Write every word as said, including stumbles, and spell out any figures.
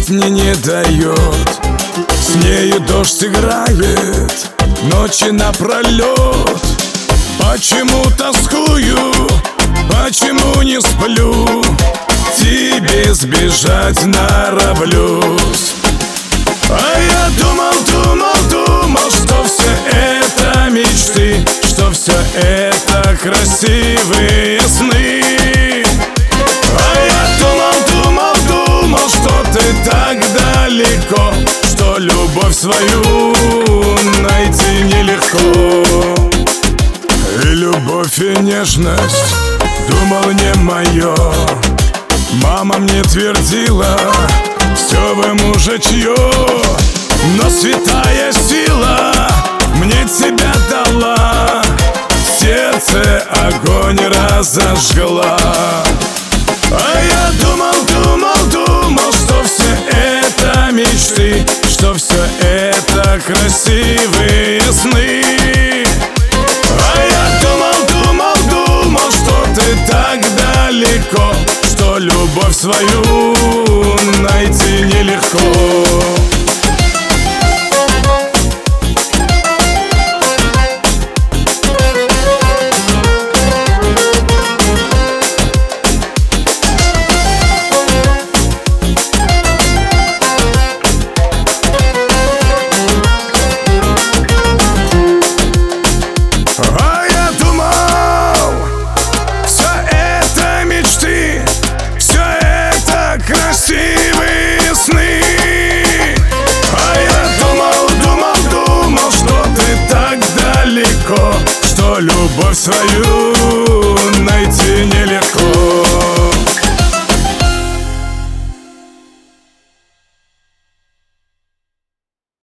спать мне не дает. С нею дождь играет ночи напролет. Почему тоскую, почему не сплю? Тебе сбежать норовлюсь. А я думал, думал, думал, что все это мечты, что все это красивые сны. А я думал, думал, думал, что ты так далеко, что любовь свою найти нелегко. И любовь, и нежность, думал, не мое. Мама мне твердила, все вы мужичье, но святая сила мне тебя дала, сердце огонь разожгла. А я думал, думал, думал, что все это мечты, что все это красивые сны. А я думал, думал, думал, что ты так далеко, что любовь свою найти нелегко. Красивые сны. А я думал, думал, думал, что ты так далеко, что любовь свою найти